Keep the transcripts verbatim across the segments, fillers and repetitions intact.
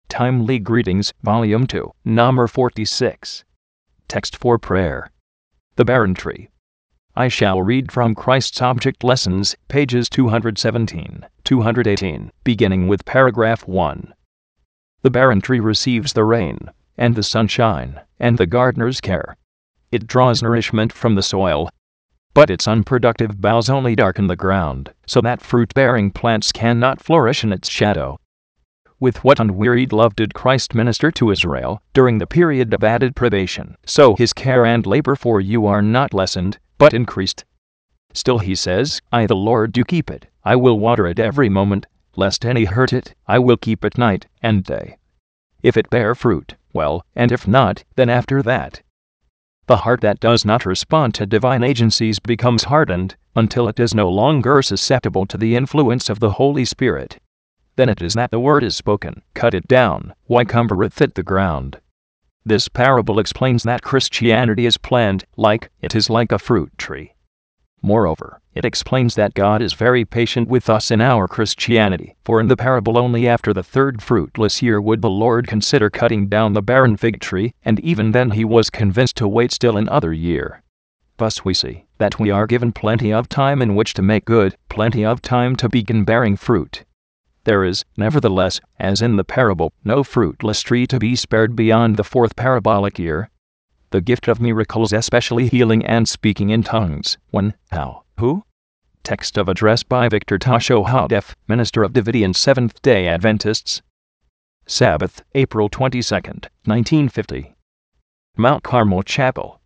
Timely Greetings, Volume two, Number forty-six. Text for Prayer. The Barren Tree. I shall read from Christ's Object Lessons, pages two hundred seventeen, two hundred eighteen, beginning with paragraph one. The barren tree receives the rain, and the sunshine, and the gardener's care. It draws nourishment from the soil, but its unproductive boughs only darken the ground, so that fruit-bearing plants cannot flourish in its shadow. With what unwearied love did Christ minister to Israel during the period of added probation, so his care and labor for you are not lessened, but increased. Still he says, I the Lord do keep it, I will water it every moment, lest any hurt it, I will keep it night and day. If it bear fruit, well, and if not, then after that. The heart that does not respond to divine agencies becomes hardened, until it is no longer susceptible to the influence of the Holy Spirit. Then it is that the word is spoken, cut it down, why cumbereth it the ground? This parable explains that Christianity is planned, like, it is like a fruit tree. Moreover, it explains that God is very patient with us in our Christianity, for in the parable only after the third fruitless year would the Lord consider cutting down the barren fig tree, and even then he was convinced to wait still another year. Thus we see that we are given plenty of time in which to make good, plenty of time to begin bearing fruit. There is, nevertheless, as in the parable, no fruitless tree to be spared beyond the fourth parabolic year. The gift of miracles, especially healing and speaking in tongues, when, how, who? Text of address by Victor Tasho Hadef, Minister of Davidian Seventh-day Adventists. Sabbath, April twenty-second, nineteen fifty. Mount Carmel Chapel,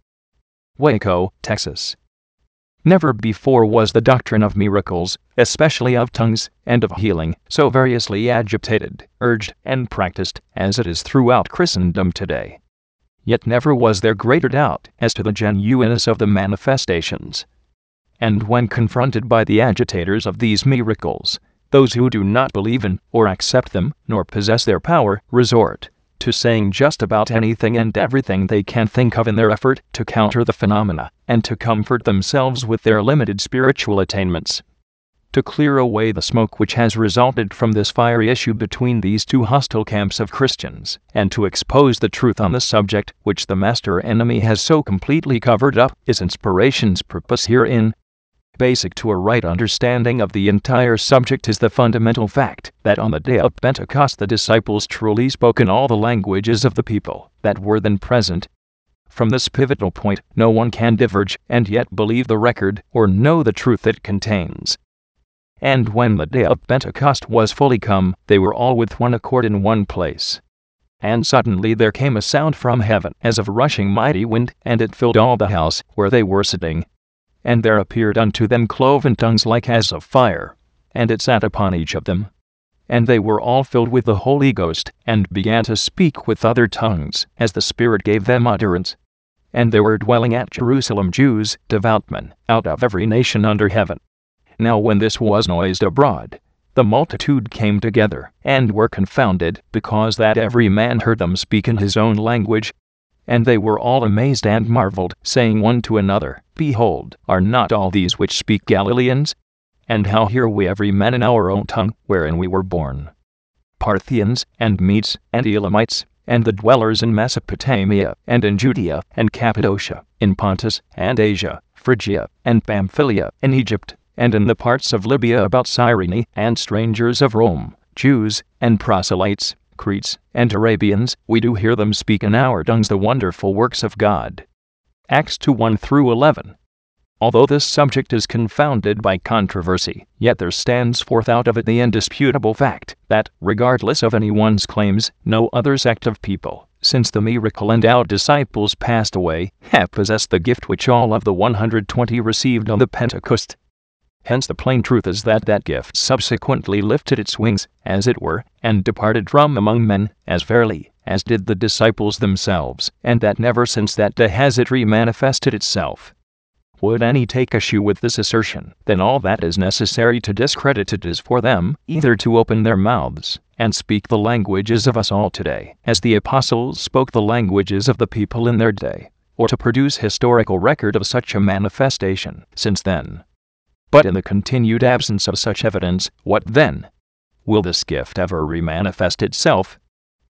Waco, Texas. Never before was the doctrine of miracles, especially of tongues, and of healing, so variously agitated, urged, and practiced, as it is throughout Christendom today. Yet never was there greater doubt as to the genuineness of the manifestations. And when confronted by the agitators of these miracles, those who do not believe in, or accept them, nor possess their power, resort to saying just about anything and everything they can think of in their effort to counter the phenomena, and to comfort themselves with their limited spiritual attainments. To clear away the smoke which has resulted from this fiery issue between these two hostile camps of Christians, and to expose the truth on the subject which the master enemy has so completely covered up, is inspiration's purpose herein. Basic to a right understanding of the entire subject is the fundamental fact that on the day of Pentecost the disciples truly spoke in all the languages of the people that were then present. From this pivotal point, no one can diverge and yet believe the record or know the truth it contains. And when the day of Pentecost was fully come, they were all with one accord in one place. And suddenly there came a sound from heaven as of a rushing mighty wind, and it filled all the house where they were sitting. And there appeared unto them cloven tongues like as of fire, and it sat upon each of them. And they were all filled with the Holy Ghost, and began to speak with other tongues, as the Spirit gave them utterance. And there were dwelling at Jerusalem Jews, devout men, out of every nation under heaven. Now when this was noised abroad, the multitude came together, and were confounded, because that every man heard them speak in his own language. And they were all amazed and marveled, saying one to another, Behold, are not all these which speak Galileans? And how hear we every man in our own tongue, wherein we were born? Parthians, and Medes, and Elamites, and the dwellers in Mesopotamia, and in Judea, and Cappadocia, in Pontus, and Asia, Phrygia, and Pamphylia, in Egypt, and in the parts of Libya about Cyrene, and strangers of Rome, Jews, and proselytes, Cretes, and Arabians, we do hear them speak in our tongues the wonderful works of God. Acts two one through eleven. Although this subject is confounded by controversy, yet there stands forth out of it the indisputable fact that, regardless of anyone's claims, no other sect of people, since the miracle and our disciples passed away, have possessed the gift which all of the one hundred twenty received on the Pentecost. Hence the plain truth is that that gift subsequently lifted its wings, as it were, and departed from among men, as verily as did the disciples themselves, and that never since that day has it remanifested itself. Would any take issue with this assertion, then all that is necessary to discredit it is for them, either to open their mouths, and speak the languages of us all today, as the apostles spoke the languages of the people in their day, or to produce historical record of such a manifestation since then. But in the continued absence of such evidence, what then? Will this gift ever remanifest itself?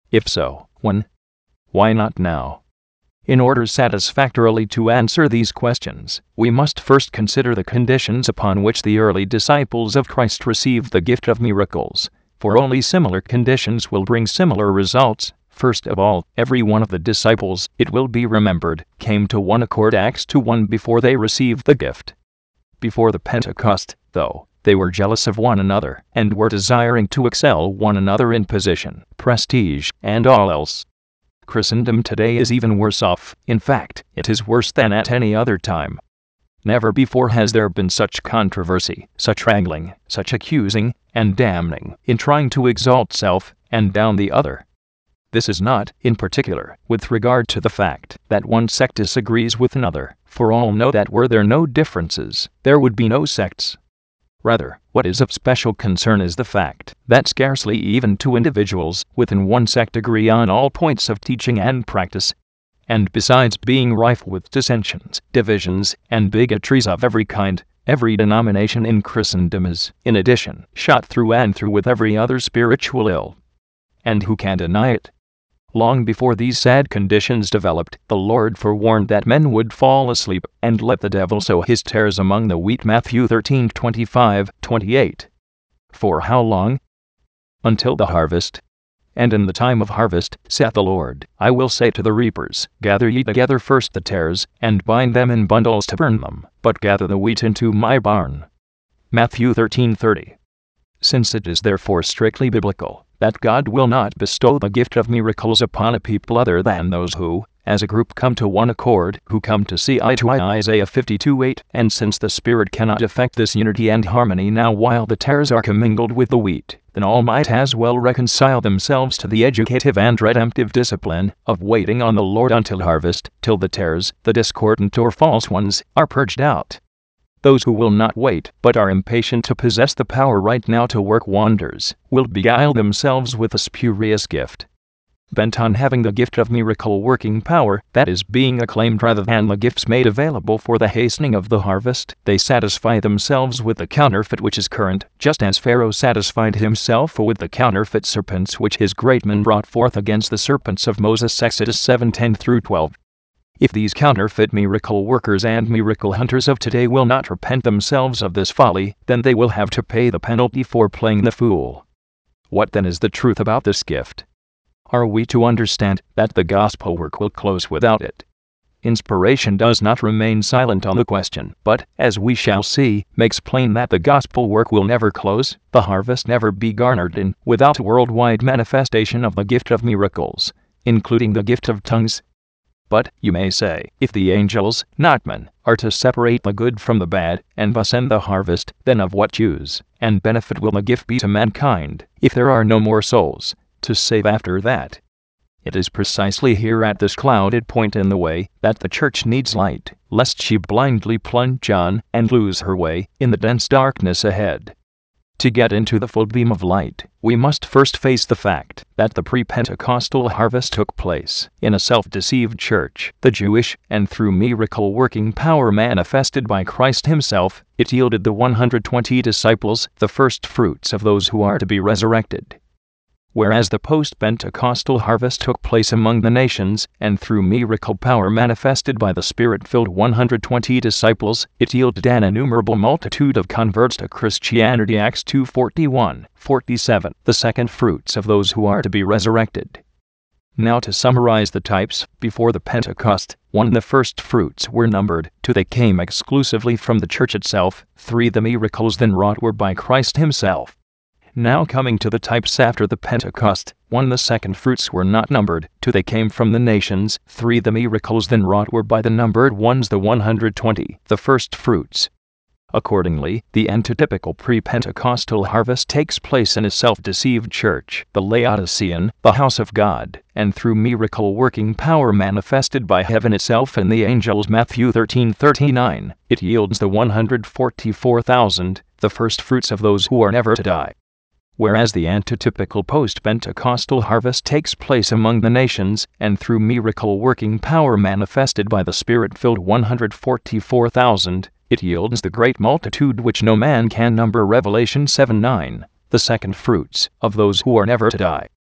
If so, when? Why not now? In order satisfactorily to answer these questions, we must first consider the conditions upon which the early disciples of Christ received the gift of miracles, for only similar conditions will bring similar results. First of all, every one of the disciples, it will be remembered, came to one accord Acts two one before they received the gift. Before the Pentecost, though, they were jealous of one another, and were desiring to excel one another in position, prestige, and all else. Christendom today is even worse off. In fact, it is worse than at any other time. Never before has there been such controversy, such wrangling, such accusing, and damning, in trying to exalt self, and down the other. This is not, in particular, with regard to the fact that one sect disagrees with another, for all know that were there no differences, there would be no sects. Rather, what is of special concern is the fact that scarcely even two individuals within one sect agree on all points of teaching and practice. And besides being rife with dissensions, divisions, and bigotries of every kind, every denomination in Christendom is, in addition, shot through and through with every other spiritual ill. And who can deny it? Long before these sad conditions developed, the Lord forewarned that men would fall asleep, and let the devil sow his tares among the wheat. Matthew thirteen twenty-five to twenty-eight. For how long? Until the harvest. And in the time of harvest, saith the Lord, I will say to the reapers, Gather ye together first the tares, and bind them in bundles to burn them, but gather the wheat into my barn. Matthew thirteen thirty. Since it is therefore strictly biblical that God will not bestow the gift of miracles upon a people other than those who, as a group, come to one accord, who come to see eye to eye, Isaiah fifty-two eight, and since the Spirit cannot effect this unity and harmony now while the tares are commingled with the wheat, then all might as well reconcile themselves to the educative and redemptive discipline of waiting on the Lord until harvest, till the tares, the discordant or false ones, are purged out. Those who will not wait, but are impatient to possess the power right now to work wonders, will beguile themselves with a spurious gift. Bent on having the gift of miracle working power, that is being acclaimed rather than the gifts made available for the hastening of the harvest, they satisfy themselves with the counterfeit which is current, just as Pharaoh satisfied himself with the counterfeit serpents which his great men brought forth against the serpents of Moses. Exodus seven ten through twelve. If these counterfeit miracle workers and miracle hunters of today will not repent themselves of this folly, then they will have to pay the penalty for playing the fool. What then is the truth about this gift? Are we to understand that the gospel work will close without it? Inspiration does not remain silent on the question, but, as we shall see, makes plain that the gospel work will never close, the harvest never be garnered in, without a worldwide manifestation of the gift of miracles, including the gift of tongues. But, you may say, if the angels, not men, are to separate the good from the bad, and thus end the harvest, then of what use and benefit will the gift be to mankind, if there are no more souls to save after that? It is precisely here at this clouded point in the way that the church needs light, lest she blindly plunge on and lose her way in the dense darkness ahead. To get into the full beam of light, we must first face the fact that the pre-Pentecostal harvest took place in a self-deceived church, the Jewish, and through miracle-working power manifested by Christ himself, it yielded the one hundred twenty disciples, the first fruits of those who are to be resurrected. Whereas the post-Pentecostal harvest took place among the nations, and through miracle power manifested by the Spirit-filled one hundred twenty disciples, it yielded an innumerable multitude of converts to Christianity. Acts two forty-one to forty-seven, the second fruits of those who are to be resurrected. Now to summarize the types, before the Pentecost, one the first fruits were numbered, two they came exclusively from the church itself, three the miracles then wrought were by Christ himself. Now coming to the types after the Pentecost, one the second fruits were not numbered, two they came from the nations, three the miracles then wrought were by the numbered ones the one hundred twenty, the first fruits. Accordingly, the antitypical pre-Pentecostal harvest takes place in a self-deceived church, the Laodicean, the house of God, and through miracle-working power manifested by heaven itself and the angels. Matthew thirteen thirty-nine, it yields the one hundred forty-four thousand, the first fruits of those who are never to die. Whereas the antitypical post-Pentecostal harvest takes place among the nations, and through miracle-working power manifested by the Spirit-filled one hundred forty-four thousand, it yields the great multitude which no man can number. Revelation seven nine, the second fruits of those who are never to die.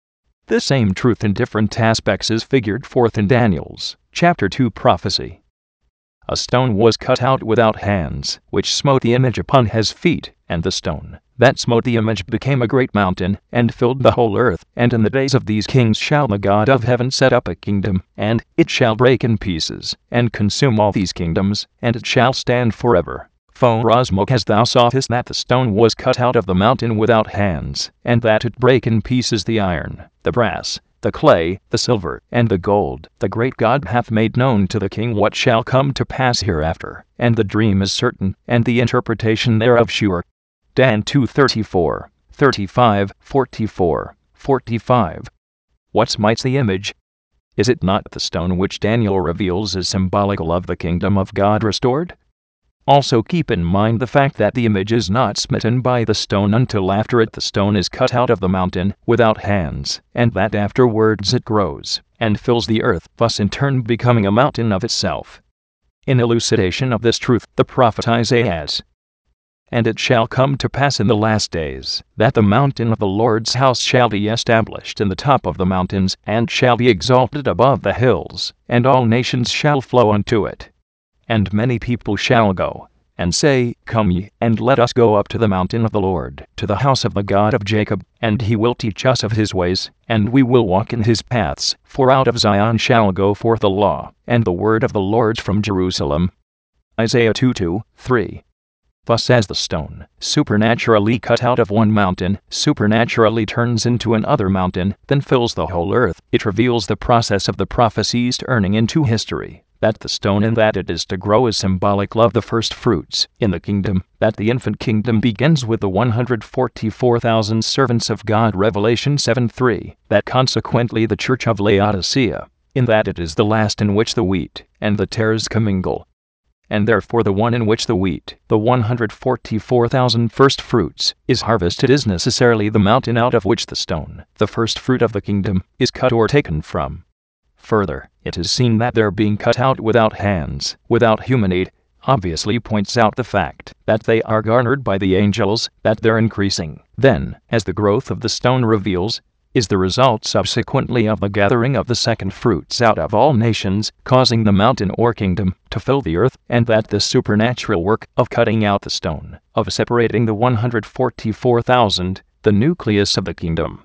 The same truth in different aspects is figured forth in Daniel's chapter two prophecy. A stone was cut out without hands, which smote the image upon his feet, and the stone that smote the image became a great mountain, and filled the whole earth. And in the days of these kings shall the God of heaven set up a kingdom, and it shall break in pieces, and consume all these kingdoms, and it shall stand forever. Forasmuch as thou sawest that the stone was cut out of the mountain without hands, and that it brake in pieces the iron, the brass, the clay, the silver, and the gold, the great God hath made known to the king what shall come to pass hereafter, and the dream is certain, and the interpretation thereof sure. Dan two thirty-four, thirty-five, forty-four, forty-five. What smites the image? Is it not the stone which Daniel reveals is symbolical of the kingdom of God restored? Also keep in mind the fact that the image is not smitten by the stone until after it the stone is cut out of the mountain without hands, and that afterwards it grows and fills the earth, thus in turn becoming a mountain of itself. In elucidation of this truth, the prophet Isaiah adds, "And it shall come to pass in the last days, that the mountain of the Lord's house shall be established in the top of the mountains, and shall be exalted above the hills, and all nations shall flow unto it. And many people shall go, and say, Come ye, and let us go up to the mountain of the Lord, to the house of the God of Jacob, and he will teach us of his ways, and we will walk in his paths. For out of Zion shall go forth the law, and the word of the Lord from Jerusalem." Isaiah two two, three. Thus as the stone, supernaturally cut out of one mountain, supernaturally turns into another mountain, then fills the whole earth, it reveals the process of the prophecies turning into history. That the stone in that it is to grow is symbolic of the first fruits in the kingdom, that the infant kingdom begins with the one hundred forty-four thousand servants of God Revelation seven three, that consequently the church of Laodicea, in that it is the last in which the wheat and the tares commingle, and therefore the one in which the wheat, the one hundred forty-four thousand first fruits, is harvested is necessarily the mountain out of which the stone, the first fruit of the kingdom, is cut or taken from. Further, it is seen that their being cut out without hands, without human aid, obviously points out the fact that they are garnered by the angels, that their increasing, then, as the growth of the stone reveals, is the result subsequently of the gathering of the second fruits out of all nations, causing the mountain or kingdom to fill the earth, and that this supernatural work of cutting out the stone, of separating the one hundred forty-four thousand, the nucleus of the kingdom,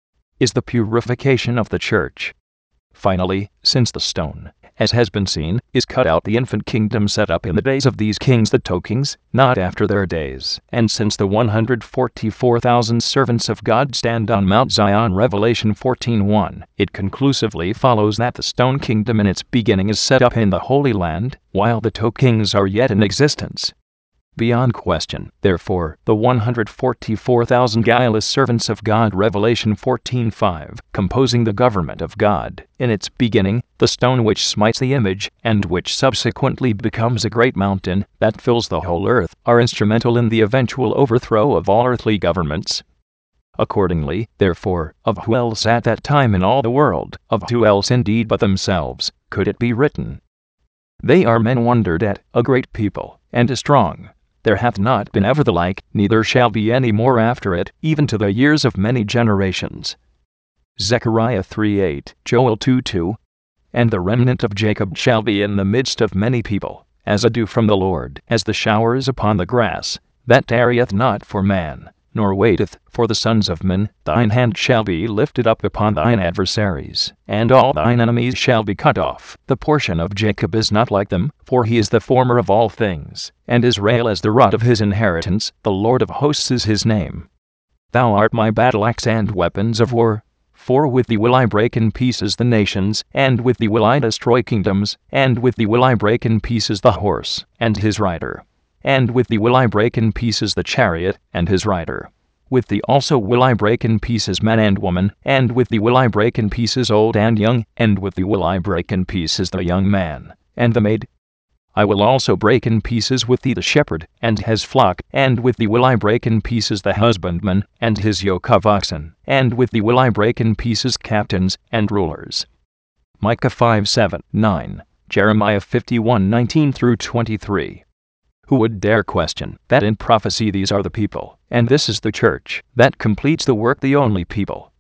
is the purification of the church. Finally, since the stone, as has been seen, is cut out, the infant kingdom set up in the days of these kings the two kings, not after their days, and since the one hundred forty-four thousand servants of God stand on Mount Zion Revelation fourteen one, it conclusively follows that the stone kingdom in its beginning is set up in the Holy Land, while the two kings are yet in existence. Beyond question, therefore, the one hundred forty-four thousand guileless servants of God Revelation fourteen five, composing the government of God, in its beginning, the stone which smites the image, and which subsequently becomes a great mountain that fills the whole earth, are instrumental in the eventual overthrow of all earthly governments. Accordingly, therefore, of who else at that time in all the world, of who else indeed but themselves, could it be written, "They are men wondered at, a great people, and a strong. There hath not been ever the like, neither shall be any more after it, even to the years of many generations." Zechariah three eight, Joel two two. "And the remnant of Jacob shall be in the midst of many people, as a dew from the Lord, as the showers upon the grass, that tarrieth not for man, nor waiteth for the sons of men. Thine hand shall be lifted up upon thine adversaries, and all thine enemies shall be cut off. The portion of Jacob is not like them, for he is the former of all things, and Israel as the rod of his inheritance. The Lord of hosts is his name. Thou art my battle axe and weapons of war. For with thee will I break in pieces the nations, and with thee will I destroy kingdoms, and with thee will I break in pieces the horse, and his rider. And with thee will I break in pieces the chariot, and his rider. With thee also will I break in pieces man and woman, and with thee will I break in pieces old and young, and with thee will I break in pieces the young man, and the maid. I will also break in pieces with thee the shepherd, and his flock, and with thee will I break in pieces the husbandman, and his yoke of oxen, and with thee will I break in pieces captains, and rulers." Micah five seven, nine, Jeremiah fifty-one nineteen through twenty-three. Who would dare question that in prophecy these are the people, and this is the church, that completes the work, the only people,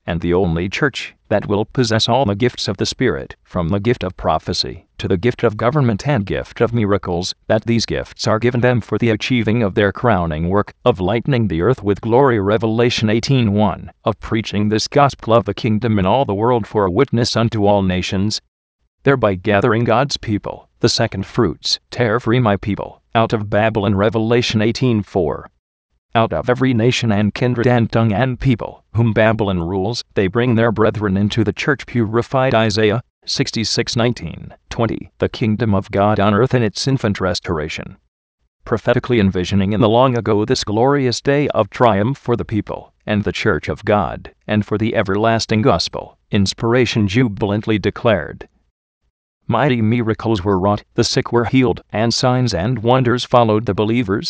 and the only church that will possess all the gifts of the Spirit, from the gift of prophecy to the gift of government and gift of miracles, that these gifts are given them for the achieving of their crowning work, of lightening the earth with glory, Revelation eighteen one, of preaching this gospel of the kingdom in all the world for a witness unto all nations, thereby gathering God's people, the second fruits, tear free my people, out of Babylon, Revelation eighteen four. Out of every nation and kindred and tongue and people, whom Babylon rules, they bring their brethren into the church purified, Isaiah sixty-six nineteen, twenty, the kingdom of God on earth in its infant restoration. Prophetically envisioning in the long ago this glorious day of triumph for the people, and the church of God, and for the everlasting gospel, inspiration jubilantly declared. Mighty miracles were wrought, the sick were healed, and signs and wonders followed the believers.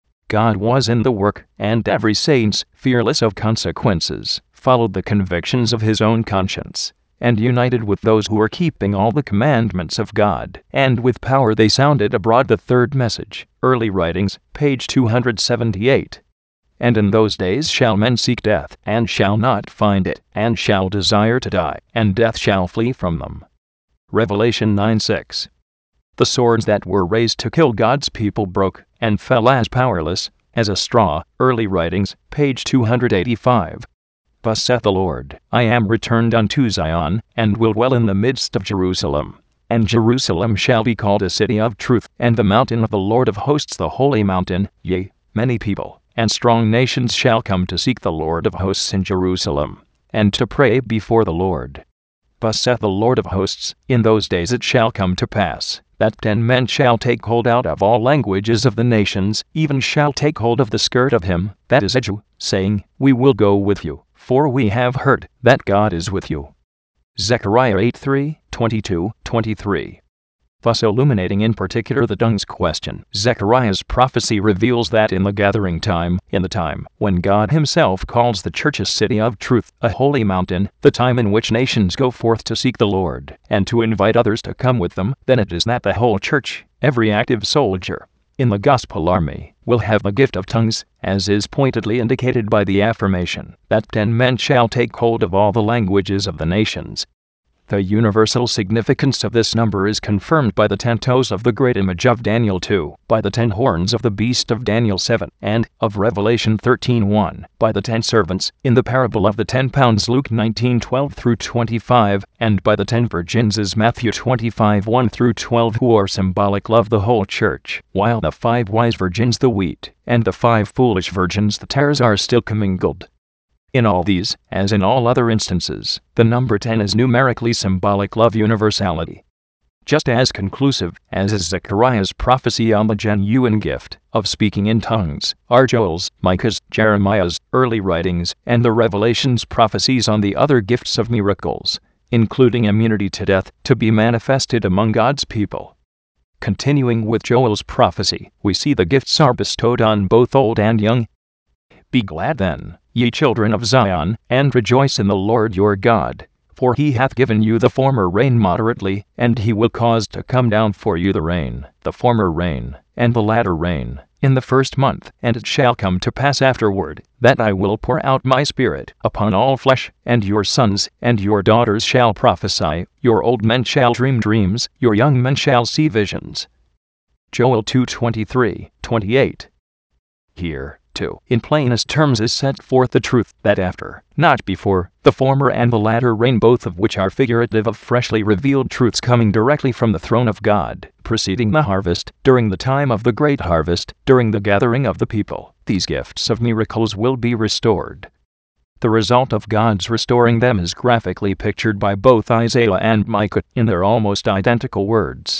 God was in the work, and every saint, fearless of consequences, followed the convictions of his own conscience, and united with those who were keeping all the commandments of God, and with power they sounded abroad the third message. Early Writings, page two hundred seventy-eight. And in those days shall men seek death, and shall not find it, and shall desire to die, and death shall flee from them. Revelation nine six. The swords that were raised to kill God's people broke, and fell as powerless as a straw. Early Writings, page two hundred eighty-five. Thus saith the Lord, I am returned unto Zion, and will dwell in the midst of Jerusalem. And Jerusalem shall be called a city of truth, and the mountain of the Lord of hosts the holy mountain. Yea, many people and strong nations shall come to seek the Lord of hosts in Jerusalem, and to pray before the Lord. Thus saith the Lord of hosts, in those days it shall come to pass, that ten men shall take hold out of all languages of the nations, even shall take hold of the skirt of him that is a Jew, saying, We will go with you, for we have heard that God is with you. Zechariah eight three, twenty-two, twenty-three. Thus illuminating in particular the tongues question, Zechariah's prophecy reveals that in the gathering time, in the time when God himself calls the church a city of truth, a holy mountain, the time in which nations go forth to seek the Lord, and to invite others to come with them, then it is that the whole church, every active soldier in the gospel army, will have the gift of tongues, as is pointedly indicated by the affirmation, that ten men shall take hold of all the languages of the nations. The universal significance of this number is confirmed by the ten toes of the great image of Daniel two, by the ten horns of the beast of Daniel seven, and, of Revelation thirteen one, by the ten servants, in the parable of the ten pounds Luke nineteen twelve through twenty-five, and by the ten virgins as Matthew twenty-five one through twelve, who are symbolic of the whole church, while the five wise virgins the wheat, and the five foolish virgins the tares are still commingled. In all these, as in all other instances, the number ten is numerically symbolic of universality. Just as conclusive as is Zechariah's prophecy on the genuine gift of speaking in tongues, are Joel's, Micah's, Jeremiah's early writings, and the Revelation's prophecies on the other gifts of miracles, including immunity to death, to be manifested among God's people. Continuing with Joel's prophecy, we see the gifts are bestowed on both old and young. Be glad then, ye children of Zion, and rejoice in the Lord your God, for he hath given you the former rain moderately, and he will cause to come down for you the rain, the former rain, and the latter rain, in the first month. And it shall come to pass afterward, that I will pour out my Spirit upon all flesh, and your sons and your daughters shall prophesy, your old men shall dream dreams, your young men shall see visions. Joel two twenty-three, twenty-eight. Here, too, in plainest terms is set forth the truth that after, not before, the former and the latter rain, both of which are figurative of freshly revealed truths coming directly from the throne of God, preceding the harvest, during the time of the great harvest, during the gathering of the people, these gifts of miracles will be restored. The result of God's restoring them is graphically pictured by both Isaiah and Micah in their almost identical words.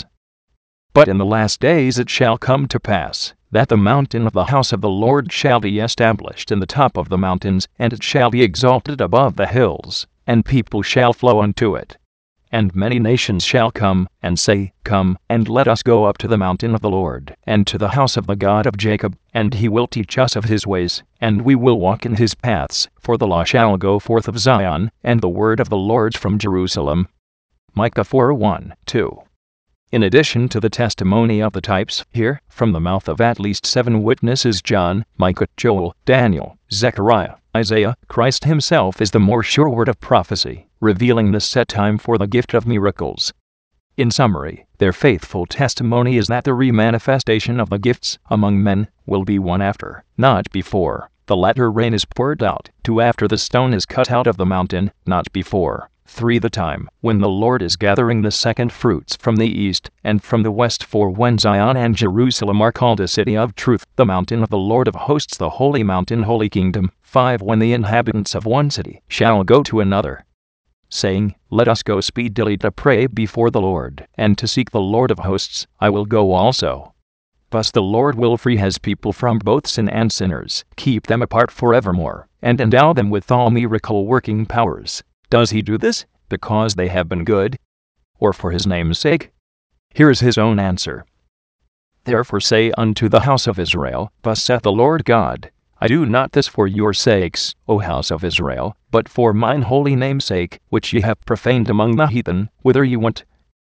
But in the last days it shall come to pass, that the mountain of the house of the Lord shall be established in the top of the mountains, and it shall be exalted above the hills, and people shall flow unto it. And many nations shall come, and say, Come, and let us go up to the mountain of the Lord, and to the house of the God of Jacob, and he will teach us of his ways, and we will walk in his paths, for the law shall go forth of Zion, and the word of the Lord from Jerusalem. Micah four one, two. In addition to the testimony of the types, here, from the mouth of at least seven witnesses, John, Micah, Joel, Daniel, Zechariah, Isaiah, Christ himself is the more sure word of prophecy, revealing the set time for the gift of miracles. In summary, their faithful testimony is that the remanifestation of the gifts among men will be one after, not before, the latter rain is poured out, two after the stone is cut out of the mountain, not before, three the time when the Lord is gathering the second fruits from the east and from the west, for when Zion and Jerusalem are called a city of truth, the mountain of the Lord of hosts, the holy mountain, holy kingdom, five when the inhabitants of one city shall go to another, saying, Let us go speedily to pray before the Lord, and to seek the Lord of hosts, I will go also. Thus the Lord will free his people from both sin and sinners, keep them apart forevermore, and endow them with all miracle-working powers. Does he do this because they have been good, or for his name's sake? Here is his own answer. Therefore say unto the house of Israel, Thus saith the Lord God, I do not this for your sakes, O house of Israel, but for mine holy name's sake, which ye have profaned among the heathen, whither ye went.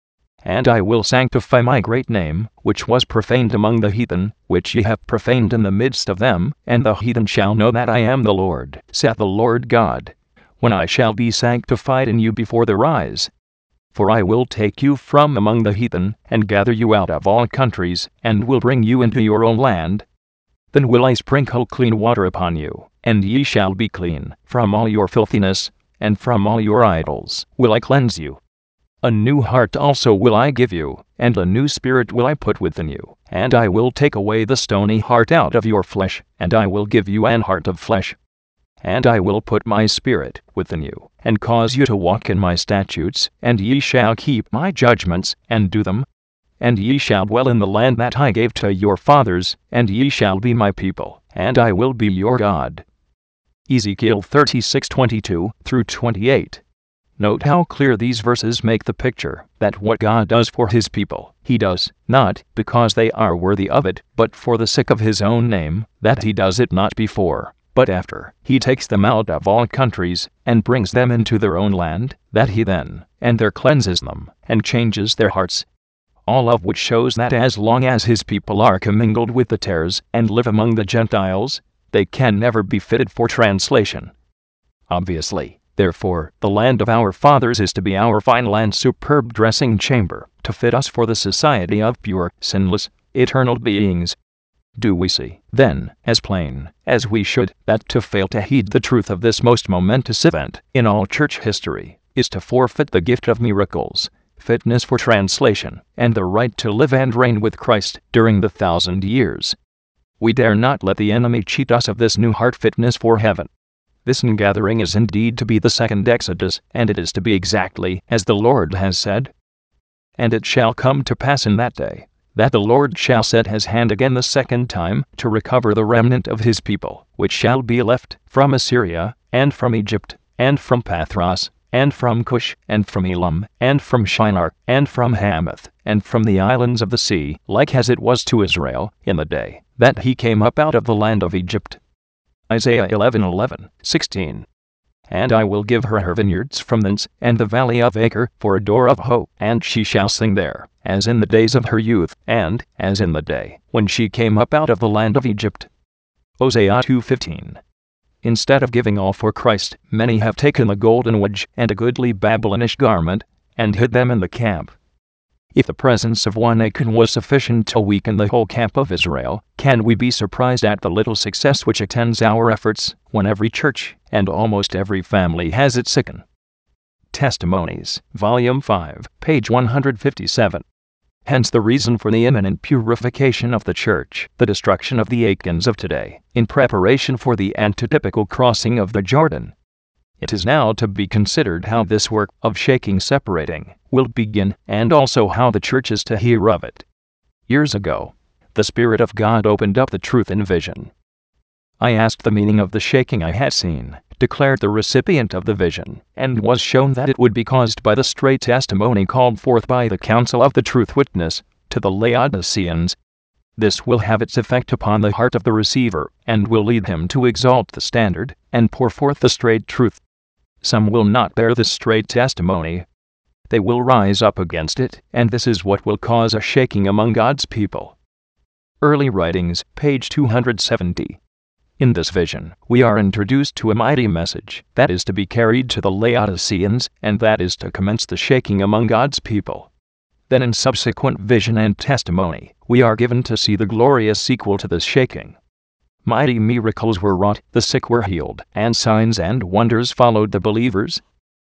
And I will sanctify my great name, which was profaned among the heathen, which ye have profaned in the midst of them, and the heathen shall know that I am the Lord, saith the Lord God, when I shall be sanctified in you before their eyes. For I will take you from among the heathen, and gather you out of all countries, and will bring you into your own land. Then will I sprinkle clean water upon you, and ye shall be clean. From all your filthiness, and from all your idols, will I cleanse you. A new heart also will I give you, and a new spirit will I put within you. And I will take away the stony heart out of your flesh, and I will give you an heart of flesh. And I will put my spirit within you, and cause you to walk in my statutes, and ye shall keep my judgments, and do them. And ye shall dwell in the land that I gave to your fathers, and ye shall be my people, and I will be your God. Ezekiel thirty-six twenty-two through twenty-eight. Note how clear these verses make the picture, that what God does for his people, he does, not because they are worthy of it, but for the sake of his own name, that he does it not before, but after he takes them out of all countries, and brings them into their own land, that he then, and there cleanses them, and changes their hearts. All of which shows that as long as his people are commingled with the tares, and live among the Gentiles, they can never be fitted for translation. Obviously, therefore, the land of our fathers is to be our final and superb dressing chamber, to fit us for the society of pure, sinless, eternal beings. Do we see, then, as plain as we should, that to fail to heed the truth of this most momentous event in all church history is to forfeit the gift of miracles, fitness for translation, and the right to live and reign with Christ during the thousand years? We dare not let the enemy cheat us of this new heart fitness for heaven. This ingathering is indeed to be the second Exodus, and it is to be exactly as the Lord has said. And it shall come to pass in that day, that the Lord shall set his hand again the second time, to recover the remnant of his people, which shall be left, from Assyria, and from Egypt, and from Pathros, and from Cush, and from Elam, and from Shinar, and from Hamath, and from the islands of the sea, like as it was to Israel, in the day that he came up out of the land of Egypt. Isaiah eleven eleven, sixteen. And I will give her her vineyards from thence, and the valley of Acre, for a door of hope, and she shall sing there, as in the days of her youth, and as in the day when she came up out of the land of Egypt. Hosea two fifteen. Instead of giving all for Christ, many have taken the golden wedge and a goodly Babylonish garment, and hid them in the camp. If the presence of one Achan was sufficient to weaken the whole camp of Israel, can we be surprised at the little success which attends our efforts, when every church, and almost every family has its Achan? Testimonies, Volume five, page one hundred fifty-seven. Hence the reason for the imminent purification of the church, the destruction of the Achans of today, in preparation for the antitypical crossing of the Jordan. It is now to be considered how this work of shaking separating will begin, and also how the church is to hear of it. Years ago, the Spirit of God opened up the truth in vision. I asked the meaning of the shaking I had seen, declared the recipient of the vision, and was shown that it would be caused by the straight testimony called forth by the council of the truth witness to the Laodiceans. This will have its effect upon the heart of the receiver, and will lead him to exalt the standard, and pour forth the straight truth. Some will not bear this straight testimony. They will rise up against it, and this is what will cause a shaking among God's people. Early Writings, page two hundred seventy. In this vision, we are introduced to a mighty message that is to be carried to the Laodiceans, and that is to commence the shaking among God's people. Then in subsequent vision and testimony, we are given to see the glorious sequel to this shaking. Mighty miracles were wrought, the sick were healed, and signs and wonders followed the believers.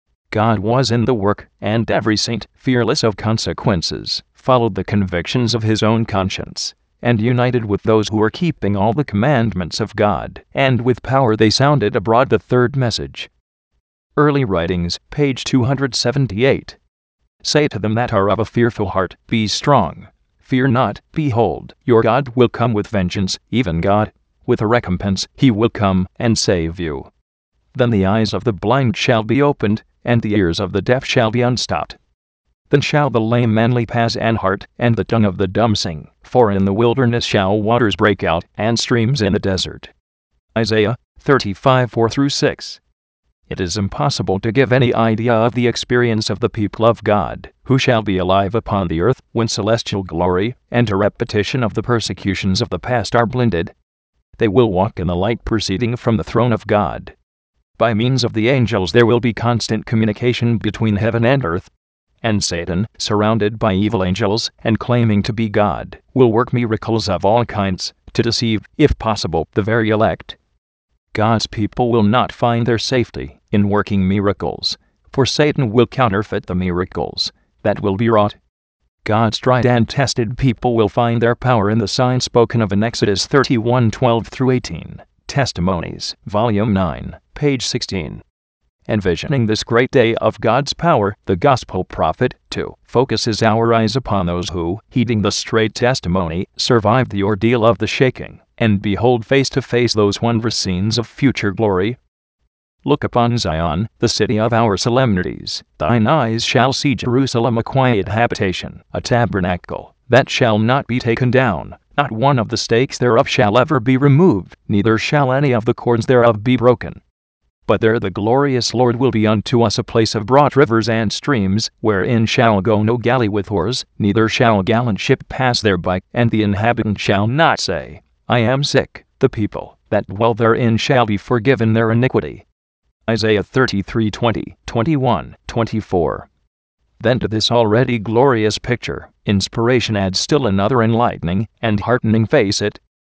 God was in the work, and every saint, fearless of consequences, followed the convictions of his own conscience, and united with those who were keeping all the commandments of God, and with power they sounded abroad the third message. Early Writings, page two hundred seventy-eight. Say to them that are of a fearful heart, be strong. Fear not, behold, your God will come with vengeance, even God. With a recompense, he will come and save you. Then the eyes of the blind shall be opened, and the ears of the deaf shall be unstopped. Then shall the lame man leap as an hart, and the tongue of the dumb sing, for in the wilderness shall waters break out, and streams in the desert. Isaiah thirty-five four through six. It is impossible to give any idea of the experience of the people of God, who shall be alive upon the earth, when celestial glory and a repetition of the persecutions of the past are blended. They will walk in the light proceeding from the throne of God. By means of the angels there will be constant communication between heaven and earth. And Satan, surrounded by evil angels and claiming to be God, will work miracles of all kinds, to deceive, if possible, the very elect. God's people will not find their safety in working miracles, for Satan will counterfeit the miracles that will be wrought. God's tried and tested people will find their power in the sign spoken of in Exodus thirty-one twelve through eighteen. Testimonies, Volume nine, page sixteen. Envisioning this great day of God's power, the Gospel prophet, too, focuses our eyes upon those who, heeding the straight testimony, survived the ordeal of the shaking, and behold face to face those wondrous scenes of future glory. Look upon Zion, the city of our solemnities. Thine eyes shall see Jerusalem, a quiet habitation, a tabernacle that shall not be taken down. Not one of the stakes thereof shall ever be removed, neither shall any of the cords thereof be broken. But there the glorious Lord will be unto us a place of broad rivers and streams, wherein shall go no galley with oars, neither shall gallant ship pass thereby, and the inhabitant shall not say, I am sick. The people that dwell therein shall be forgiven their iniquity. Isaiah thirty-three twenty, twenty-one, twenty-four. Then to this already glorious picture, inspiration adds still another enlightening and heartening facet.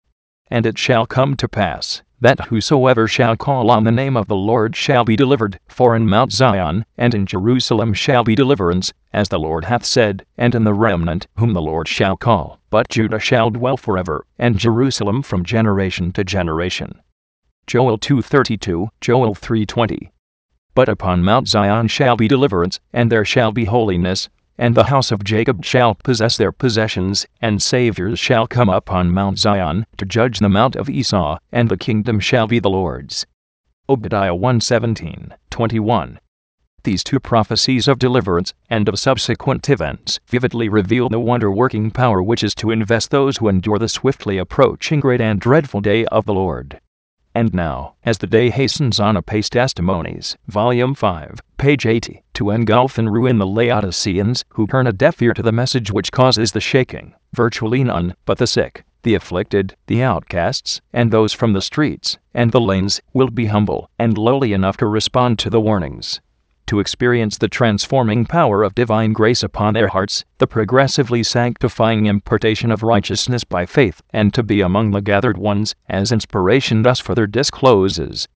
And it shall come to pass, that whosoever shall call on the name of the Lord shall be delivered, for in Mount Zion and in Jerusalem shall be deliverance, as the Lord hath said, and in the remnant whom the Lord shall call. But Judah shall dwell forever, and Jerusalem from generation to generation. Joel two thirty-two, Joel three twenty. But upon Mount Zion shall be deliverance, and there shall be holiness, and the house of Jacob shall possess their possessions, and Saviors shall come up on Mount Zion, to judge the mount of Esau, and the kingdom shall be the Lord's. Obadiah one seventeen, twenty-one. These two prophecies of deliverance and of subsequent events vividly reveal the wonder-working power which is to invest those who endure the swiftly approaching great and dreadful day of the Lord. And now, as the day hastens on apace, Testimonies, Volume five, page eighty, to engulf and ruin the Laodiceans, who turn a deaf ear to the message which causes the shaking, virtually none but the sick, the afflicted, the outcasts, and those from the streets and the lanes, will be humble and lowly enough to respond to the warnings, to experience the transforming power of divine grace upon their hearts, the progressively sanctifying impartation of righteousness by faith, and to be among the gathered ones, as inspiration thus further discloses.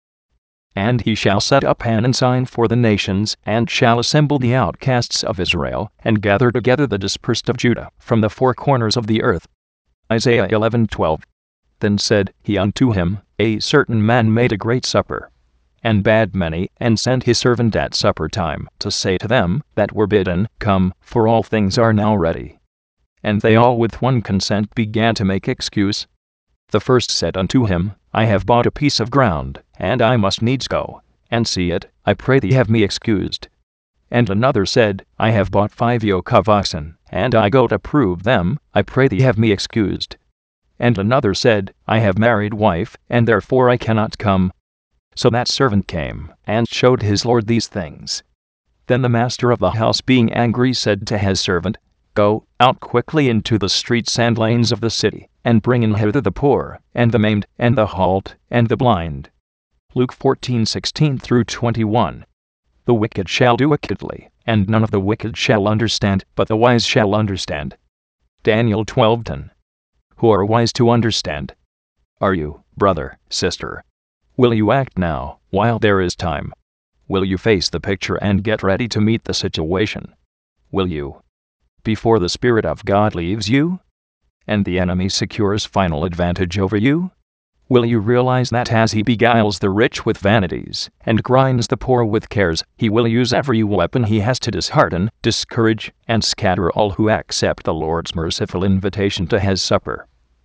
And he shall set up an ensign for the nations, and shall assemble the outcasts of Israel, and gather together the dispersed of Judah, from the four corners of the earth. Isaiah eleven twelve. Then said he unto him, A certain man made a great supper, and bade many, and sent his servant at supper time, to say to them that were bidden, Come, for all things are now ready. And they all with one consent began to make excuse. The first said unto him, I have bought a piece of ground, and I must needs go and see it, I pray thee have me excused. And another said, I have bought five yoke of oxen, and I go to prove them, I pray thee have me excused. And another said, I have married wife, and therefore I cannot come. So that servant came, and showed his lord these things. Then the master of the house being angry said to his servant, Go out quickly into the streets and lanes of the city, and bring in hither the poor, and the maimed, and the halt, and the blind. Luke fourteen sixteen through twenty-one. The wicked shall do wickedly, and none of the wicked shall understand, but the wise shall understand. Daniel twelve ten. Who are wise to understand? Are you, brother, sister? Will you act now, while there is time? Will you face the picture and get ready to meet the situation? Will you? Before the Spirit of God leaves you, and the enemy secures final advantage over you? Will you realize that as he beguiles the rich with vanities, and grinds the poor with cares, he will use every weapon he has to dishearten, discourage, and scatter all who accept the Lord's merciful invitation to his supper?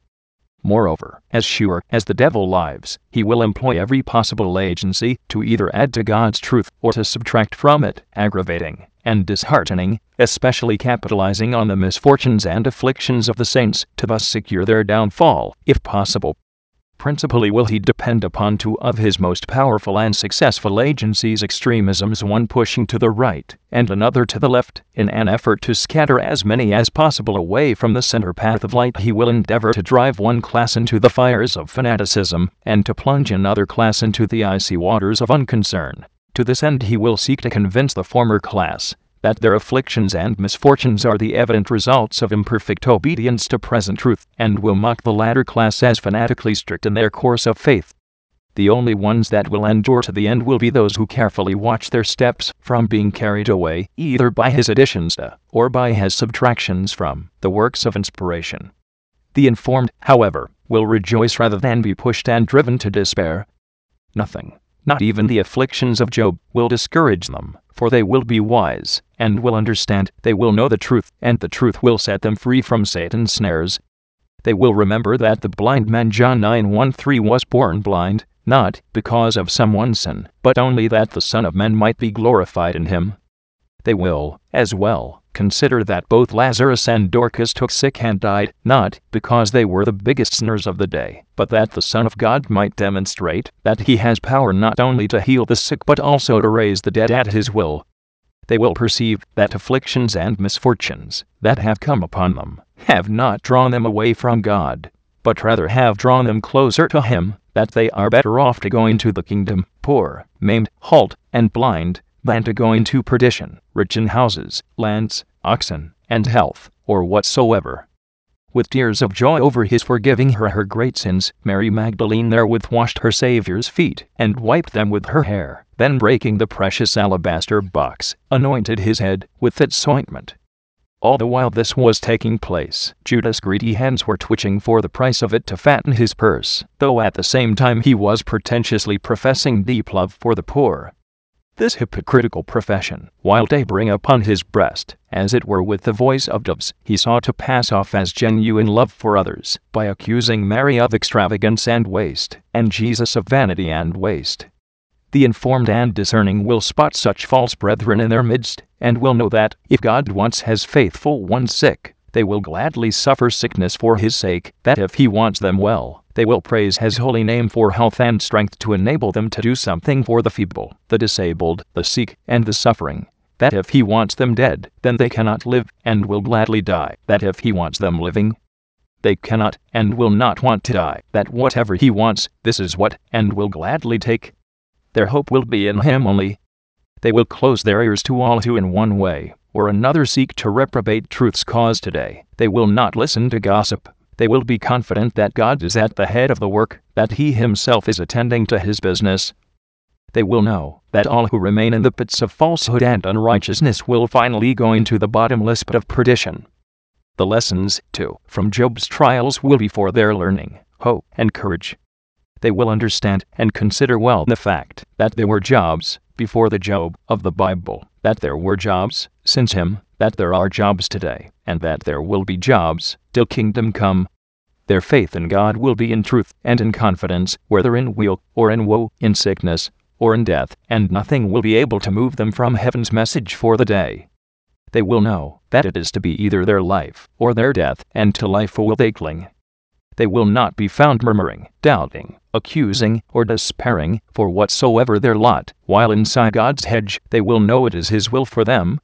Moreover, as sure as the devil lives, he will employ every possible agency to either add to God's truth or to subtract from it, aggravating and disheartening, especially capitalizing on the misfortunes and afflictions of the saints, to thus secure their downfall, if possible. Principally will he depend upon two of his most powerful and successful agencies, extremisms, one pushing to the right and another to the left. In an effort to scatter as many as possible away from the center path of light, he will endeavor to drive one class into the fires of fanaticism, and to plunge another class into the icy waters of unconcern. To this end he will seek to convince the former class that their afflictions and misfortunes are the evident results of imperfect obedience to present truth, and will mock the latter class as fanatically strict in their course of faith. The only ones that will endure to the end will be those who carefully watch their steps from being carried away, either by his additions to, or by his subtractions from, the works of inspiration. The informed, however, will rejoice rather than be pushed and driven to despair. Nothing, not even the afflictions of Job, will discourage them, for they will be wise, and will understand. They will know the truth, and the truth will set them free from Satan's snares. They will remember that the blind man John nine one three was born blind, not because of someone's sin, but only that the Son of Man might be glorified in him. They will, as well, consider that both Lazarus and Dorcas took sick and died, not because they were the biggest sinners of the day, but that the Son of God might demonstrate that he has power not only to heal the sick but also to raise the dead at his will. They will perceive that afflictions and misfortunes that have come upon them have not drawn them away from God, but rather have drawn them closer to him, that they are better off to go into the kingdom, poor, maimed, halt, and blind, than to go into perdition, rich in houses, lands, oxen, and health, or whatsoever. With tears of joy over his forgiving her her great sins, Mary Magdalene therewith washed her Saviour's feet, and wiped them with her hair, then breaking the precious alabaster box, anointed his head with its ointment. All the while this was taking place, Judas' greedy hands were twitching for the price of it to fatten his purse, though at the same time he was pretentiously professing deep love for the poor. This hypocritical profession, while laboring upon his breast, as it were with the voice of doves, he sought to pass off as genuine love for others, by accusing Mary of extravagance and waste, and Jesus of vanity and waste. The informed and discerning will spot such false brethren in their midst, and will know that, if God wants his faithful ones sick, they will gladly suffer sickness for his sake, that if he wants them well, they will praise his holy name for health and strength to enable them to do something for the feeble, the disabled, the sick, and the suffering, that if he wants them dead, then they cannot live, and will gladly die, that if he wants them living, they cannot, and will not want to die, that whatever he wants, this is what, and will gladly take. Their hope will be in him only. They will close their ears to all who in one way or another seek to reprobate truth's cause today. They will not listen to gossip. They will be confident that God is at the head of the work, that he himself is attending to his business. They will know that all who remain in the pits of falsehood and unrighteousness will finally go into the bottomless pit of perdition. The lessons, too, from Job's trials will be for their learning, hope, and courage. They will understand and consider well the fact that there were Jobs before the Job of the Bible, that there were Jobs since him, that there are Jobs today, and that there will be Jobs till kingdom come. Their faith in God will be in truth and in confidence, whether in weal or in woe, in sickness or in death, and nothing will be able to move them from heaven's message for the day. They will know that it is to be either their life or their death, and to life will they cling. They will not be found murmuring, doubting, accusing, or despairing, for whatsoever their lot, while inside God's hedge, they will know it is his will for them.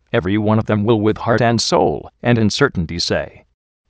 every one of them will with heart and soul and in certainty say,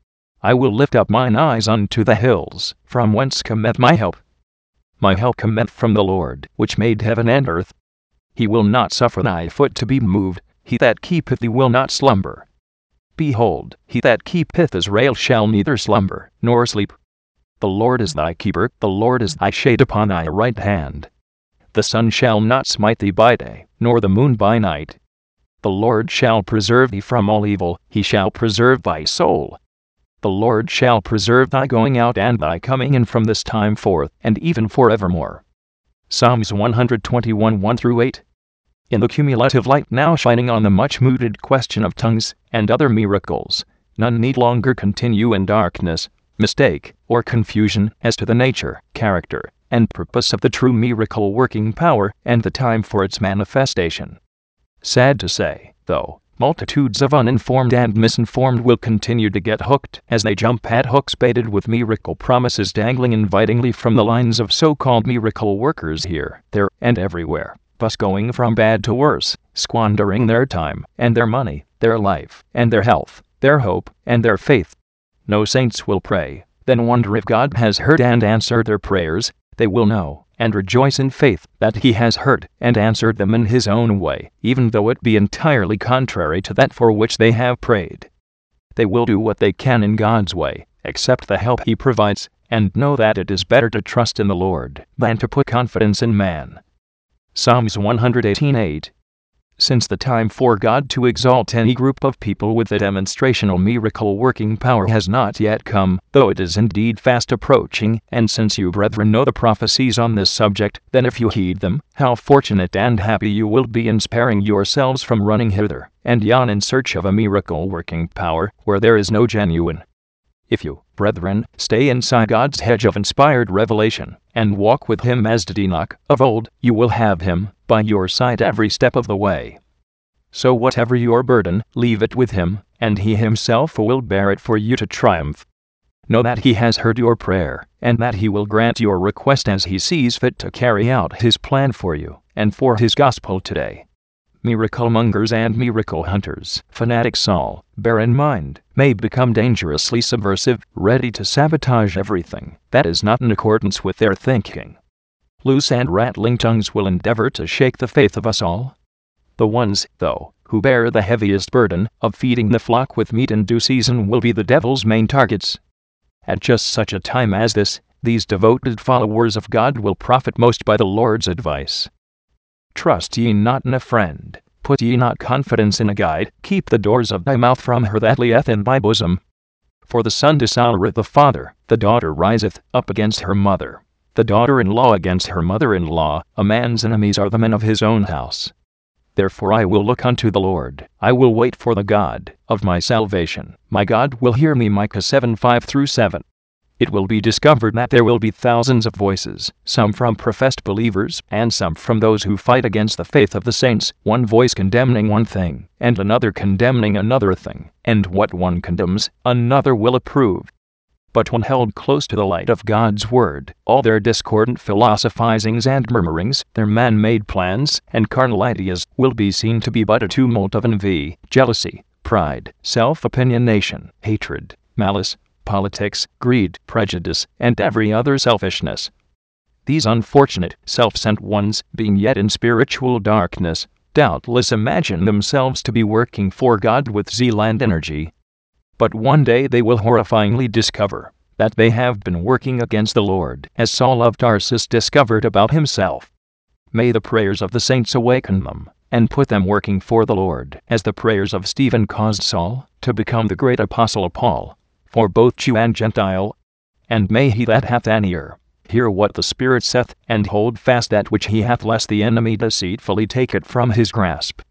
I will lift up mine eyes unto the hills, from whence cometh my help. My help cometh from the Lord, which made heaven and earth. He will not suffer thy foot to be moved, he that keepeth thee will not slumber. Behold, he that keepeth Israel shall neither slumber, nor sleep. The Lord is thy keeper, the Lord is thy shade upon thy right hand. The sun shall not smite thee by day, nor the moon by night. The Lord shall preserve thee from all evil, he shall preserve thy soul. The Lord shall preserve thy going out and thy coming in from this time forth, and even forevermore. Psalms one twenty-one, one through eight. In the cumulative light now shining on the much-mooted question of tongues and other miracles, none need longer continue in darkness, mistake, or confusion as to the nature, character, and purpose of the true miracle-working power and the time for its manifestation. Sad to say, though, multitudes of uninformed and misinformed will continue to get hooked as they jump at hooks baited with miracle promises dangling invitingly from the lines of so-called miracle workers here, there, and everywhere, thus going from bad to worse, squandering their time and their money, their life and their health, their hope and their faith. No saints will pray, then wonder if God has heard and answered their prayers. They will know and rejoice in faith that he has heard and answered them in his own way, even though it be entirely contrary to that for which they have prayed. They will do what they can in God's way, accept the help he provides, and know that it is better to trust in the Lord than to put confidence in man. Psalms one eighteen, eight. Since the time for God to exalt any group of people with a demonstrational miracle-working power has not yet come, though it is indeed fast approaching, and since you brethren know the prophecies on this subject, then if you heed them, how fortunate and happy you will be in sparing yourselves from running hither and yon in search of a miracle-working power, where there is no genuine. If you, brethren, stay inside God's hedge of inspired revelation, and walk with him as did Enoch of old, you will have him by your side every step of the way. So whatever your burden, leave it with him, and he himself will bear it for you to triumph. Know that he has heard your prayer, and that he will grant your request as he sees fit to carry out his plan for you, and for his gospel today. Miracle mongers and miracle hunters, fanatics all, bear in mind, may become dangerously subversive, ready to sabotage everything that is not in accordance with their thinking. Loose and rattling tongues will endeavor to shake the faith of us all. The ones, though, who bear the heaviest burden of feeding the flock with meat in due season will be the devil's main targets. At just such a time as this, these devoted followers of God will profit most by the Lord's advice. Trust ye not in a friend, put ye not confidence in a guide, keep the doors of thy mouth from her that lieth in thy bosom. For the son dishonoureth the father, the daughter riseth up against her mother, the daughter-in-law against her mother-in-law, a man's enemies are the men of his own house. Therefore I will look unto the Lord, I will wait for the God of my salvation, my God will hear me. Micah seven, five through seven. It will be discovered that there will be thousands of voices, some from professed believers, and some from those who fight against the faith of the saints, one voice condemning one thing, and another condemning another thing, and what one condemns, another will approve. But when held close to the light of God's word, all their discordant philosophizings and murmurings, their man-made plans and carnal ideas, will be seen to be but a tumult of envy, jealousy, pride, self-opinionation, hatred, malice, politics, greed, prejudice, and every other selfishness. These unfortunate, self-sent ones, being yet in spiritual darkness, doubtless imagine themselves to be working for God with zeal and energy. But one day they will horrifyingly discover that they have been working against the Lord, as Saul of Tarsus discovered about himself. May the prayers of the saints awaken them, and put them working for the Lord, as the prayers of Stephen caused Saul to become the great apostle Paul, for both Jew and Gentile. And may he that hath an ear hear what the Spirit saith, and hold fast that which he hath, lest the enemy deceitfully take it from his grasp.